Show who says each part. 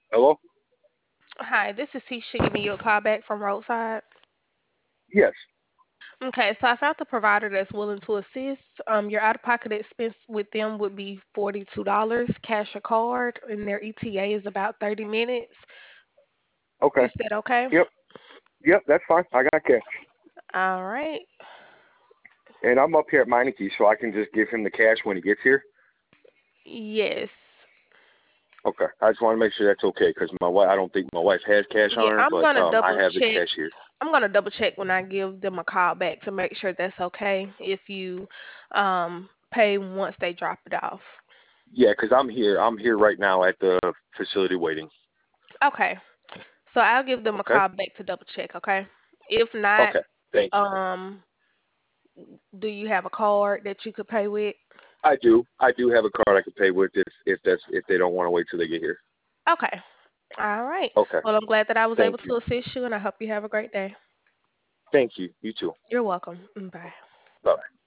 Speaker 1: Hello?
Speaker 2: Hi, this is Tisha giving you a call back from Roadside.
Speaker 1: Yes.
Speaker 2: Okay, so I found the provider that's willing to assist. Your out-of-pocket expense with them would be $42, cash or card, and their ETA is about 30 minutes.
Speaker 1: Okay.
Speaker 2: Is that okay?
Speaker 1: Yep. Yep, that's fine. I got cash.
Speaker 2: All right.
Speaker 1: And I'm up here at Meineke, so I can just give him the cash when he gets here.
Speaker 2: Yes.
Speaker 1: Okay. I just want to make sure that's okay because my wife, I don't think my wife has cash
Speaker 2: Yeah,
Speaker 1: on her,
Speaker 2: I'm
Speaker 1: but
Speaker 2: gonna
Speaker 1: I
Speaker 2: double
Speaker 1: have the
Speaker 2: check.
Speaker 1: cash here.
Speaker 2: I'm gonna double check when I give them a call back to make sure that's okay if you pay once they drop it off.
Speaker 1: Yeah, because I'm here. I'm here right now at the facility waiting.
Speaker 2: Okay. So I'll give them a
Speaker 1: Okay.
Speaker 2: call back to double check, okay? If not,
Speaker 1: Okay. Thank you.
Speaker 2: um, do you have a card that you could pay with?
Speaker 1: I do. I do have a card I can pay with if they don't want to wait till they get here.
Speaker 2: Okay. All right.
Speaker 1: Okay.
Speaker 2: Well, I'm glad that I was able
Speaker 1: Thank you.
Speaker 2: to assist you, and I hope you have a great day.
Speaker 1: Thank you. You too.
Speaker 2: You're welcome. Bye.
Speaker 1: Bye.